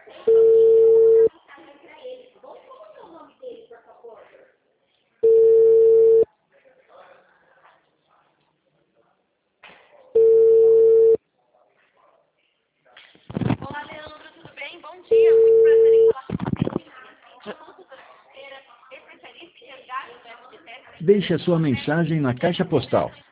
Olá, Leandro, tudo bem? Bom dia, muito prazer em falar com você. Instituto Brasileira, especialista em resgate do FGTS. Deixe a sua mensagem na caixa postal